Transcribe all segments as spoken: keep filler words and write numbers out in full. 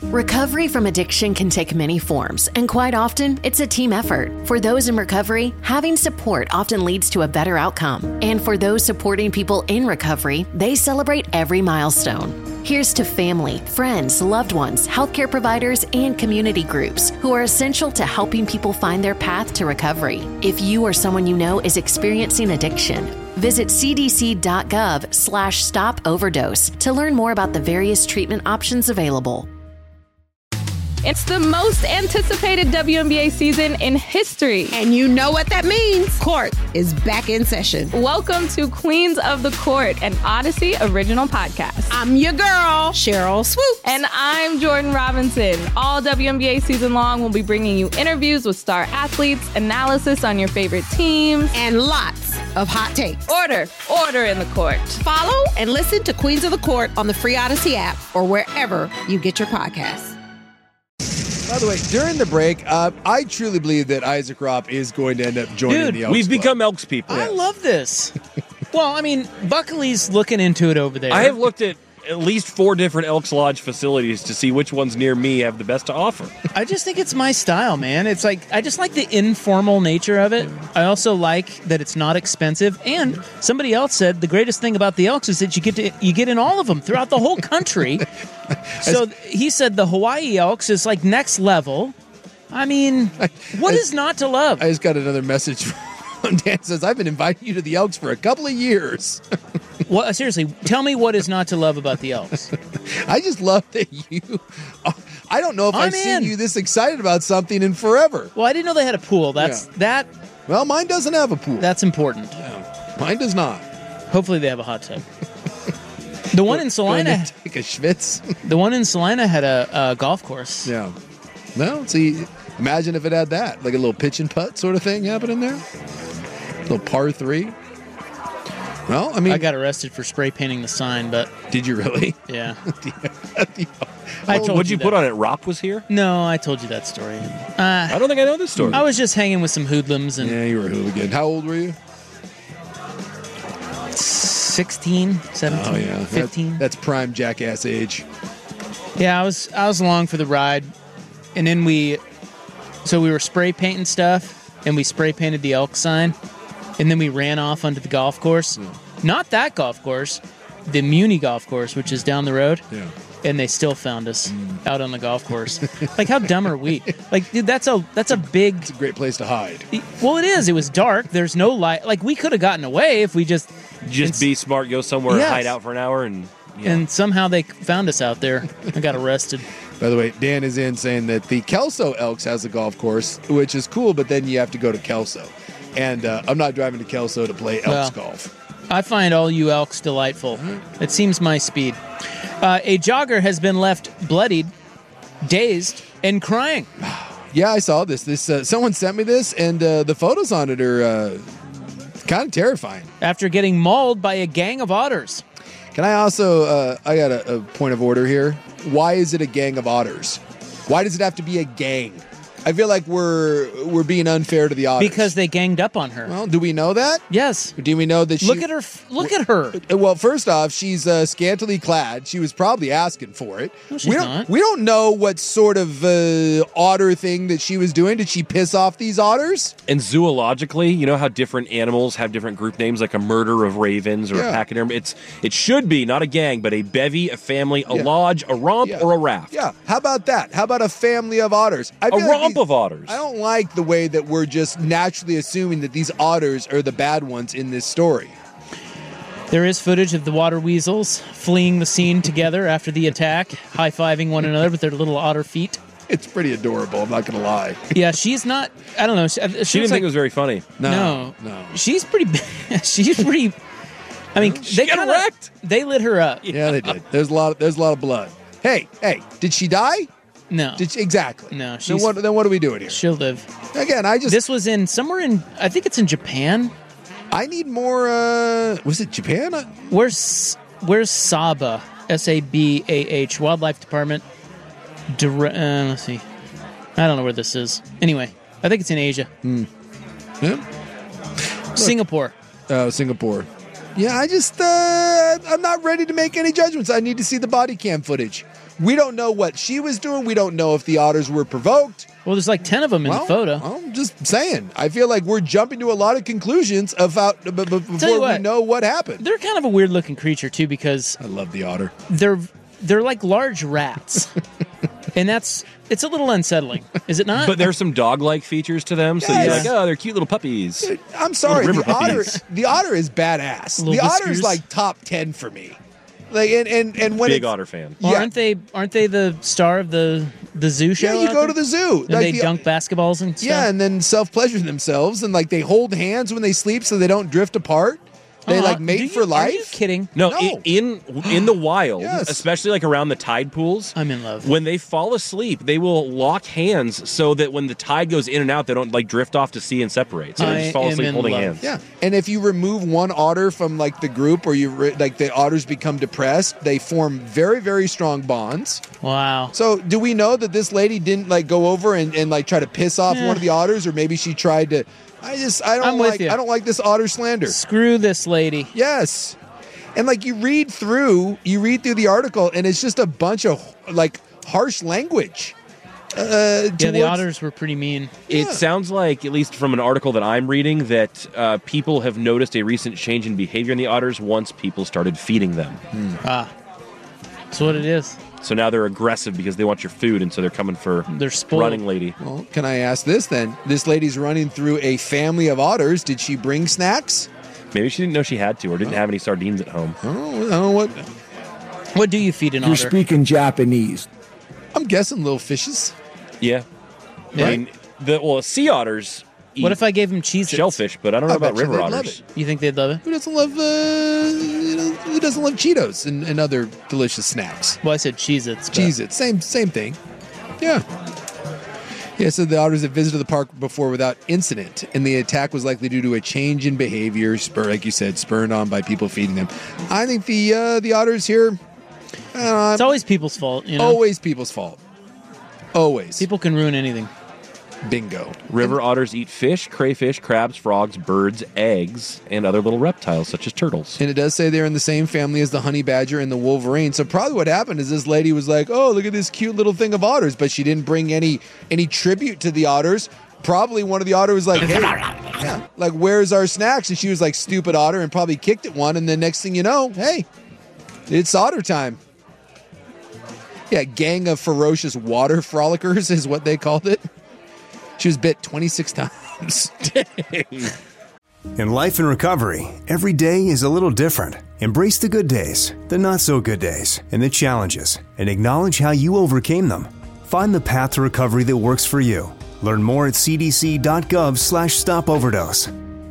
Recovery from addiction can take many forms, and quite often, it's a team effort. For those in recovery, having support often leads to a better outcome. And for those supporting people in recovery, they celebrate every milestone. Here's to family, friends, loved ones, healthcare providers, and community groups who are essential to helping people find their path to recovery. If you or someone you know is experiencing addiction, visit cdc.gov slash stop overdose to learn more about the various treatment options available. It's the most anticipated W N B A season in history. And you know what that means. Court is back in session. Welcome to Queens of the Court, an Odyssey original podcast. I'm your girl, Cheryl Swoops. And I'm Jordan Robinson. All W N B A season long, we'll be bringing you interviews with star athletes, analysis on your favorite teams, and lots of hot takes. Order, order in the court. Follow and listen to Queens of the Court on the free Odyssey app or wherever you get your podcasts. By the way, during the break, uh, I truly believe that Isaac Ropp is going to end up joining Dude, the Elks We've Club. become Elks people. I love this. Well, I mean, Buckley's looking into it over there. I have looked at at least four different Elks Lodge facilities to see which ones near me have the best to offer. I just think it's my style, man. It's like, I just like the informal nature of it. I also like that it's not expensive. And somebody else said the greatest thing about the Elks is that you get to you get in all of them throughout the whole country. So he said the Hawaii Elks is like next level. I mean, what I, is not to love? I just got another message from Dan. Says, I've been inviting you to the Elks for a couple of years. Well, seriously, tell me what is not to love about the Elks. I just love that you... I don't know if I'm I've seen in. you this excited about something in forever. Well, I didn't know they had a pool. That's Yeah. that. Well, mine doesn't have a pool. That's important. Yeah. Mine does not. Hopefully they have a hot tub. The one in Salina, Going to take a schwitz. the one in Salina had a, a golf course. Yeah. Well, see, imagine if it had that, like a little pitch and putt sort of thing happening there. A little par three. Well, I mean, I got arrested for spray painting the sign, but did you really? yeah. I told What'd you that. put on it? Ropp was here? No, I told you that story. I Uh, don't think I know this story. I was just hanging with some hoodlums and Yeah, you were a hooligan. How old were you? sixteen, seventeen, Oh yeah, fifteen. That, that's prime jackass age. Yeah, I was I was along for the ride, and then we, so we were spray painting stuff, and we spray painted the elk sign, and then we ran off onto the golf course. Yeah. Not that golf course, the Muni golf course, which is down the road. Yeah. And they still found us out on the golf course. Like, how dumb are we? Like, dude, that's a that's a big. It's a great place to hide. Well, it is. It was dark. There's no light. Like, we could have gotten away if we just Just be smart, go somewhere, Yes. and hide out for an hour, and yeah. and somehow they found us out there. I got arrested. By the way, Dan is in saying that the Kelso Elks has a golf course, which is cool, but then you have to go to Kelso. And uh, I'm not driving to Kelso to play Elks Well. golf. I find all you elks delightful. It seems my speed. Uh, a jogger has been left bloodied, dazed, and crying. Yeah, I saw this. This uh, someone sent me this, and uh, the photos on it are uh, kind of terrifying. After getting mauled by a gang of otters. Can I also, uh, I got a, a point of order here. Why is it a gang of otters? Why does it have to be a gang? I feel like we're we're being unfair to the otters. Because they ganged up on her. Well, do we know that? Yes. Do we know that she... Look at her. Look at her. Well, first off, she's uh, scantily clad. She was probably asking for it. No, she's we don't, not. We don't know what sort of uh, otter thing that she was doing. Did she piss off these otters? And zoologically, you know how different animals have different group names, like a murder of ravens or Yeah. a pachyderm? It's It should be not a gang, but a bevy, a family, a Yeah. lodge, a romp, Yeah. or a raft. Yeah. How about that? How about a family of otters? I A feel like romp these- of otters. I don't like the way that we're just naturally assuming that these otters are the bad ones in this story. There is footage of the water weasels fleeing the scene together after the attack, high-fiving one another with their little otter feet. It's pretty adorable. I'm not going to lie. Yeah, she's not. I don't know. She, She didn't think like, it was very funny. No, no. She's pretty. She's pretty. I mean, She they got kinda, wrecked. They lit her up. Yeah, they did. There's a lot. Of, there's a lot of blood. Hey, hey, did she die? No, Did she, exactly. No, Then she's- what? Then what are we doing here? she'll live. Again, I just This was in somewhere in. I think it's in Japan. I need more. Uh, was it Japan? Uh, Where's Where's Saba? S A B A H Wildlife Department. Dire- uh, let's see. I don't know where this is. Anyway, I think it's in Asia. Yeah. Singapore. Uh, Singapore. Yeah, I just uh, I'm not ready to make any judgments. I need to see the body cam footage. We don't know what she was doing. We don't know if the otters were provoked. Well, there's like ten of them in well, the photo. I'm just saying. I feel like we're jumping to a lot of conclusions about b- b- before what, we know what happened. They're kind of a weird looking creature too, because I love the otter. they're they're like large rats, and that's it's a little unsettling, is it not? But there's some dog-like features to them, so Yes. you're like, oh, they're cute little puppies. Dude, I'm sorry. Little The river otter, puppies. the otter is badass. Little The otter whiskers. is like top ten for me. Like and and, and when Big it's, otter fan. Well, yeah. aren't they aren't they the star of the the zoo show? Yeah, you out go there? to the zoo. and Like they the- dunk basketballs and stuff. Yeah, and then self pleasure themselves, and like they hold hands when they sleep so they don't drift apart. They Uh-huh. like mate Do you- for Are life. you kidding? No, No. i- in in the wild, Yes. especially like around the tide pools, I'm in love. when they fall asleep, they will lock hands so that when the tide goes in and out, they don't like drift off to sea and separate. So they I just fall am asleep in holding love. hands. Yeah, and if you remove one otter from like the group, or you re- like the otters become depressed, they form very very strong bonds. Wow. So do we know that this lady didn't like go over and, and like try to piss off Yeah. one of the otters, or maybe she tried to? I just I don't I'm with like you. I don't like this otter slander. Screw this lady. Yes. And like you read through, you read through the article, and it's just a bunch of like harsh language. Uh, Yeah, the towards- otters were pretty mean. It sounds like, at least from an article that I'm reading, that uh, people have noticed a recent change in behavior in the otters once people started feeding them. Ah, that's what it is. So now they're aggressive because they want your food, and so they're coming for They're spoiled. running lady. Well, can I ask this then? This lady's running through a family of otters. Did she bring snacks? Maybe she didn't know she had to, or didn't have any sardines at home. I don't, I don't know what. What do you feed an You're otter? speaking Japanese. I'm guessing little fishes. Yeah. Yeah. I mean, the well, sea otters eat What if I gave them cheese? shellfish, but I don't know I about bet you river they'd love otters. it. You think they'd love it? Who doesn't love? Uh, you know, who doesn't love Cheetos and, and other delicious snacks? Well, I said Cheez-Its. but- Cheez It, same same thing. Yeah. Yeah, so the otters had visited the park before without incident, and the attack was likely due to a change in behavior, spur, like you said, spurred on by people feeding them. I think the uh, the otters here, uh, It's always people's fault, you know. always people's fault. Always. People can ruin anything. Bingo. River otters eat fish, crayfish, crabs, frogs, birds, eggs, and other little reptiles such as turtles. And it does say they're in the same family as the honey badger and the wolverine. So probably what happened is this lady was like, "Oh, look at this cute little thing of otters," but she didn't bring any any tribute to the otters. Probably one of the otters was like, "Hey, yeah, like where's our snacks?" And she was like, "Stupid otter," and probably kicked at one. And the next thing you know, hey, it's otter time. Yeah, gang of ferocious water frolickers is what they called it. She was bit twenty-six times. In life and recovery, every day is a little different. Embrace the good days, the not so good days, and the challenges, and acknowledge how you overcame them. Find the path to recovery that works for you. Learn more at c d c dot gov slash stop overdose.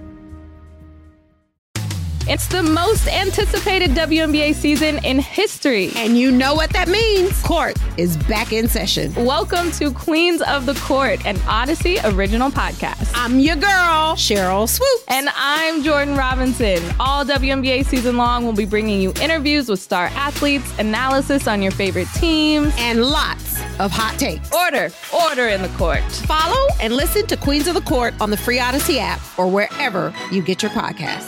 It's the most anticipated W N B A season in history. And you know what that means. Court is back in session. Welcome to Queens of the Court, an Odyssey original podcast. I'm your girl, Cheryl Swoop. And I'm Jordan Robinson. All W N B A season long, we'll be bringing you interviews with star athletes, analysis on your favorite teams, And lots of hot takes. order, order in the court. Follow and listen to Queens of the Court on the free Odyssey app or wherever you get your podcasts.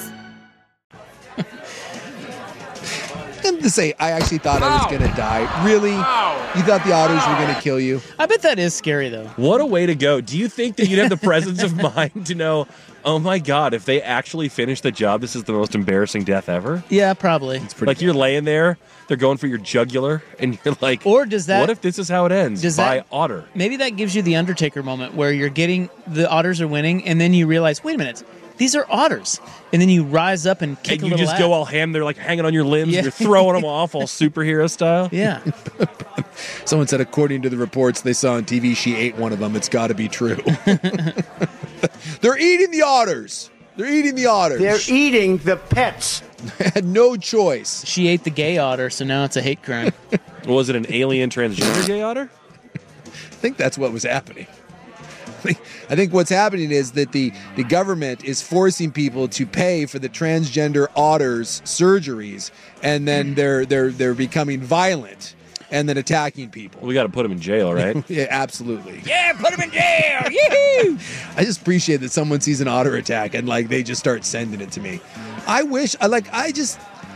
I'm to say, I actually thought I was going to die. Really? You thought the otters were going to kill you? I bet that is scary, though. What a way to go. Do you think that you'd have the presence of mind to know, oh my God, if they actually finish the job, this is the most embarrassing death ever? Yeah, probably. Like you're laying there, they're going for your jugular, and you're like, Or does that- what if this is how it ends? does By that- otter. Maybe that gives you the Undertaker moment where you're getting the otters are winning, and then you realize, wait a minute, these are otters, and then you rise up and kick And a you little just ass. go all ham, they're like hanging on your limbs, Yeah. you're throwing them off all superhero style. Yeah. Someone said, according to the reports they saw on T V, she ate one of them. It's got to be true. They're eating the otters. They're eating the otters. They're eating the pets. had no choice. She ate the gay otter, so now it's a hate crime. Was it an alien transgender gay otter? I think that's what was happening. I think- I think what's happening is that the, the government is forcing people to pay for the transgender otters' surgeries, and then they're they're they're becoming violent and then attacking people. We got to put him in jail, right? Yeah, absolutely. Yeah, put him in jail! Yee-hoo! I just appreciate that someone sees an otter attack and like they just start sending it to me. I wish I like I just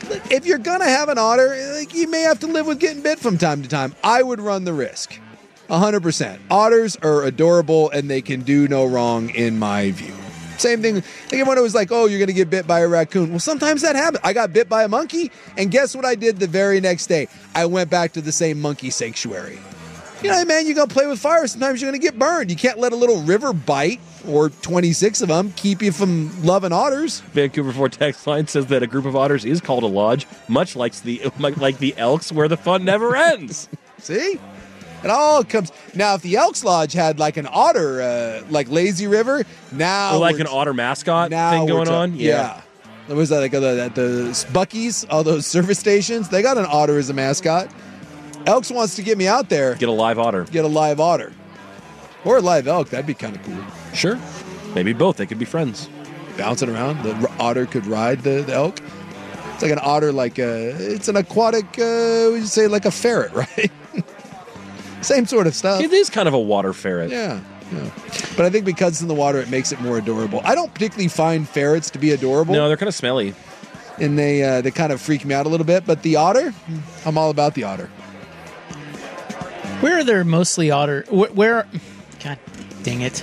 if you're gonna have an otter, like, you may have to live with getting bit from time to time. I would run the risk, a hundred percent. Otters are adorable and they can do no wrong in my view. Same thing. Like everyone was like, "Oh, you're gonna get bit by a raccoon." Well, sometimes that happens. I got bit by a monkey, and guess what I did the very next day? I went back to the same monkey sanctuary. You know, man, you go play with fire. Sometimes you're gonna get burned. You can't let a little river bite or twenty-six of them keep you from loving otters. Vancouver Four text line says that a group of otters is called a lodge, much like the like the Elks, where the fun never ends. See? It all comes. Now, if the Elks Lodge had like an otter, uh, like Lazy River, now. Or like we're- an otter mascot now thing we're going ta- on? Yeah. There was that like uh, at the Buc-ee's, all those service stations, they got an otter as a mascot. Elks wants to get me out there, Get a live otter. get a live otter. Or a live elk, that'd be kind of cool. Sure. Maybe both. They could be friends. Bouncing around, the r- otter could ride the, the elk. It's like an otter, like a, it's an aquatic, uh, would you say, like a ferret, right? Same sort of stuff. It is kind of a water ferret. Yeah, yeah. But I think because it's in the water, it makes it more adorable. I don't particularly find ferrets to be adorable. No, they're kind of smelly. And they uh, they kind of freak me out a little bit. But the otter, I'm all about the otter. Where are there mostly otter? Where, where God dang it.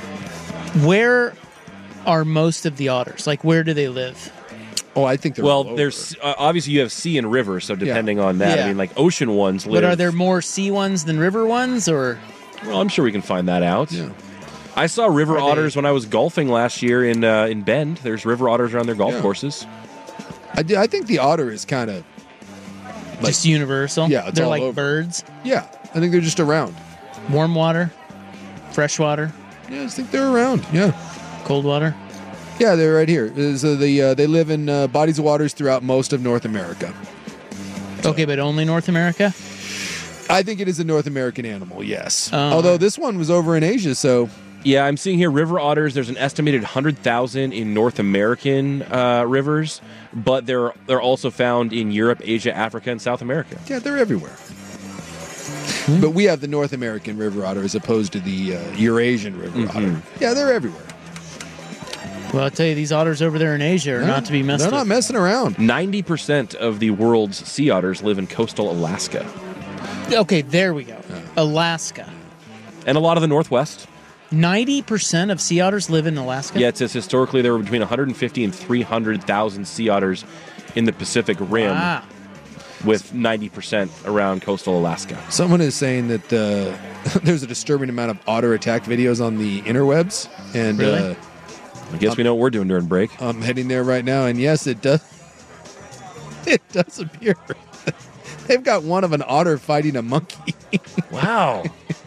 Where are most of the otters? Like, where do they live? Oh, I think they're all Well, over. there's uh, obviously you have sea and river, so depending on that, Yeah. I mean, like ocean ones live. But are there more sea ones than river ones, or Well, I'm sure we can find that out. Yeah. I saw river Are they- otters when I was golfing last year in uh, in Bend. There's river otters around their golf Yeah. courses. I, do, I think the otter is kind of, like, just universal? yeah, it's they're all like over. birds. yeah, I think they're just around. Warm water, fresh water, Yeah, I just think they're around. Yeah. cold water. Yeah, they're right here. So the, uh, they live in uh, bodies of waters throughout most of North America. Okay, but only North America. I think it is a North American animal, yes. Oh. Although this one was over in Asia, so Yeah, I'm seeing here river otters. There's an estimated one hundred thousand in North American uh, rivers, but they're they're also found in Europe, Asia, Africa, and South America. yeah, they're everywhere. But we have the North American river otter as opposed to the uh, Eurasian river Mm-hmm. otter. Yeah, they're everywhere. Well, I'll tell you, these otters over there in Asia are Yeah, not to be messed They're with. not messing around. ninety percent of the world's sea otters live in coastal Alaska. Okay, there we go. Alaska. And a lot of the Northwest. ninety percent of sea otters live in Alaska? Yeah, it says historically there were between one hundred fifty and three hundred thousand sea otters in the Pacific Rim, Wow. with ninety percent around coastal Alaska. Someone is saying that uh, there's a disturbing amount of otter attack videos on the interwebs. And Really? uh, I guess we know what we're doing during break. I'm heading there right now. And yes, it does. It does appear. They've got one of an otter fighting a monkey. Wow.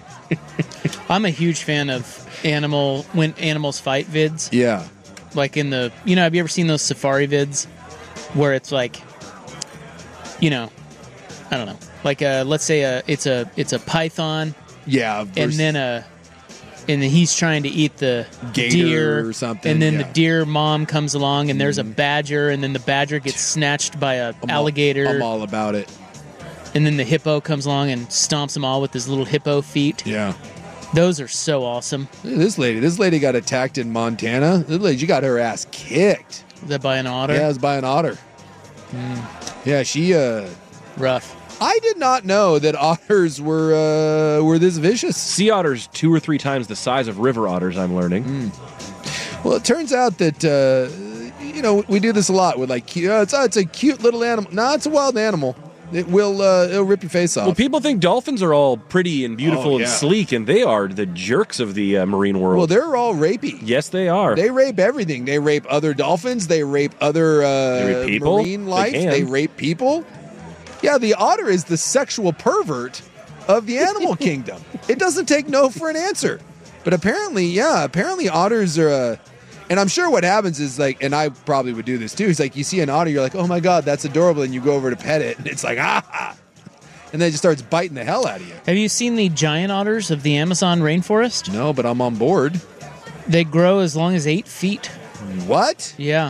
I'm a huge fan of animal when animals fight vids. Yeah. Like in the, you know, have you ever seen those safari vids where it's like, you know, I don't know, like a, let's say a, it's a, it's a python Yeah. and vers- then a, and then he's trying to eat the Gator deer or something, and then yeah. the deer mom comes along and there's a badger and then the badger gets snatched by a I'm all- alligator I'm all about it. and then the hippo comes along and stomps them all with his little hippo feet. Yeah. Those are so awesome. Look at this lady. This lady got attacked in Montana. This lady, she got her ass kicked. Is that by an otter? Yeah, it was by an otter. Yeah, she. uh Rough. I did not know that otters were uh were this vicious. Sea otters two or three times the size of river otters, I'm learning. Well, it turns out that uh you know we do this a lot with like cute, uh, it's, uh, it's a cute little animal. No, it's a wild animal. It will uh, it'll rip your face off. Well, people think dolphins are all pretty and beautiful Oh, and yeah. sleek, and they are the jerks of the uh, marine world. Well, they're all rapey. yes, they are. They rape everything. They rape other dolphins. They rape other uh, They rape people? marine They life. can. They rape people. Yeah, the otter is the sexual pervert of the animal kingdom. It doesn't take no for an answer. But apparently, yeah, apparently otters are. Uh, and I'm sure what happens is like, and I probably would do this too. Is like you see an otter, you're like, oh my god, that's adorable, and you go over to pet it, and it's like ah, and then it just starts biting the hell out of you. Have you seen the giant otters of the Amazon rainforest? No, but I'm on board. They grow as long as eight feet. What? Yeah.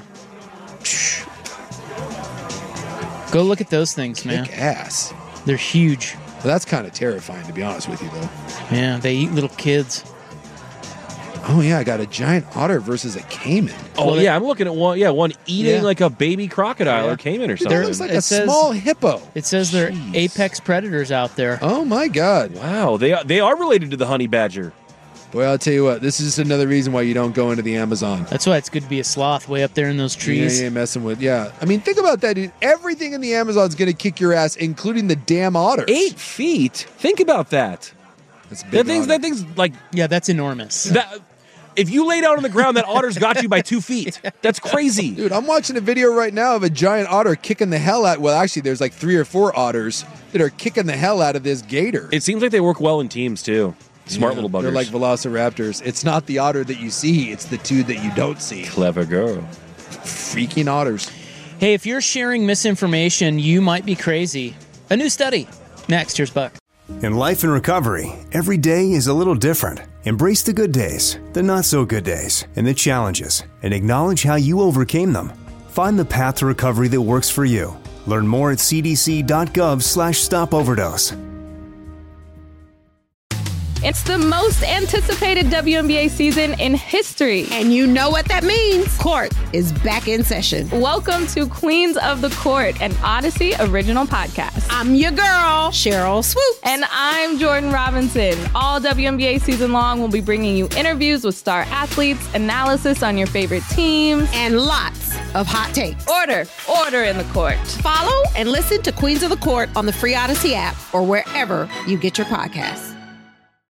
Go look at those things, man. Kick ass. They're huge. Well, that's kind of terrifying, to be honest with you, though. Yeah, they eat little kids. Oh yeah, I got a giant otter versus a caiman. Oh Well, yeah, I'm looking at one. Yeah, one eating Yeah. like a baby crocodile Yeah. or caiman or Dude, something. that looks like It a says- small hippo. It says they're Jeez. apex predators out there. Oh my god. Wow, they are, they are related to the honey badger. Boy, I'll tell you what, this is just another reason why you don't go into the Amazon. That's why it's good to be a sloth way up there in those trees. Yeah, you ain't messing with. Yeah, I mean, think about that, dude. Everything in the Amazon is going to kick your ass, including the damn otters. Eight feet. Think about that. That's a big That thing's otter. that thing's like Yeah, that's enormous. that. If you lay down on the ground, that otter's got you by two feet. That's crazy. Dude, I'm watching a video right now of a giant otter kicking the hell out. Well, actually, there's like three or four otters that are kicking the hell out of this gator. It seems like they work well in teams too. Smart Yeah, little buggers. They're like velociraptors. It's not the otter that you see; it's the two that you don't see. clever girl. Freaking otters. Hey, if you're sharing misinformation, you might be crazy. A new study. Next, here's Buck. In life and recovery, every day is a little different. Embrace the good days, the not so good days, and the challenges, and acknowledge how you overcame them. Find the path to recovery that works for you. Learn more at cdc.gov slash stop overdose. It's the most anticipated W N B A season in history. And you know what that means. Court is back in session. Welcome to Queens of the Court, an Odyssey original podcast. I'm your girl, Cheryl Swoop. And I'm Jordan Robinson. All W N B A season long, we'll be bringing you interviews with star athletes, analysis on your favorite teams, And lots of hot takes. order, order in the court. Follow and listen to Queens of the Court on the free Odyssey app or wherever you get your podcasts.